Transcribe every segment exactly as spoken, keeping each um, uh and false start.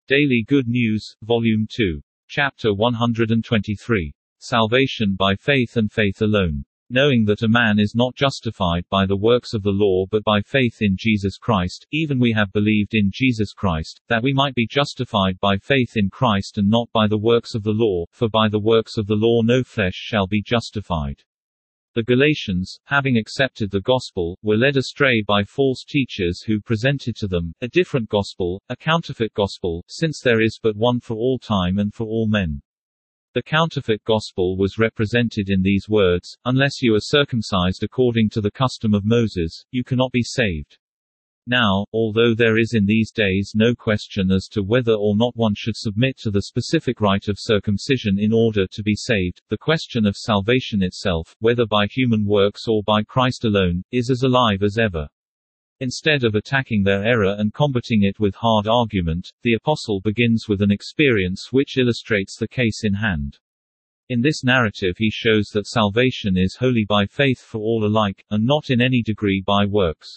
Daily Good News, Volume two. Chapter one hundred twenty-three. Salvation by faith and faith alone. Knowing that a man is not justified by the works of the law but by faith in Jesus Christ, even we have believed in Jesus Christ, that we might be justified by faith in Christ and not by the works of the law, for by the works of the law no flesh shall be justified. The Galatians, having accepted the gospel, were led astray by false teachers who presented to them a different gospel, a counterfeit gospel, since there is but one for all time and for all men. The counterfeit gospel was represented in these words: unless you are circumcised according to the custom of Moses, you cannot be saved. Now, although there is in these days no question as to whether or not one should submit to the specific rite of circumcision in order to be saved, the question of salvation itself, whether by human works or by Christ alone, is as alive as ever. Instead of attacking their error and combating it with hard argument, the apostle begins with an experience which illustrates the case in hand. In this narrative he shows that salvation is wholly by faith for all alike, and not in any degree by works.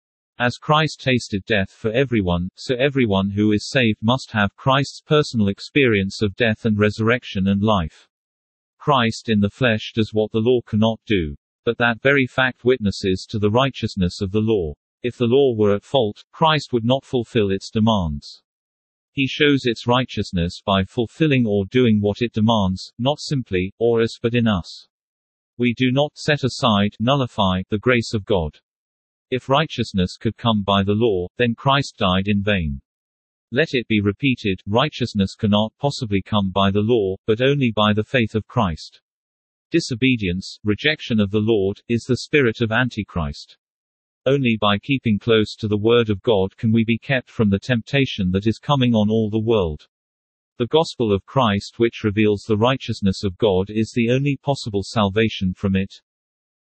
As Christ tasted death for everyone, so everyone who is saved must have Christ's personal experience of death and resurrection and life. Christ in the flesh does what the law cannot do. But that very fact witnesses to the righteousness of the law. If the law were at fault, Christ would not fulfill its demands. He shows its righteousness by fulfilling or doing what it demands, not simply, or as, but in us. We do not set aside, nullify, the grace of God. If righteousness could come by the law, then Christ died in vain. Let it be repeated, righteousness cannot possibly come by the law, but only by the faith of Christ. Disobedience, rejection of the Lord, is the spirit of Antichrist. Only by keeping close to the Word of God can we be kept from the temptation that is coming on all the world. The gospel of Christ, which reveals the righteousness of God, is the only possible salvation from it.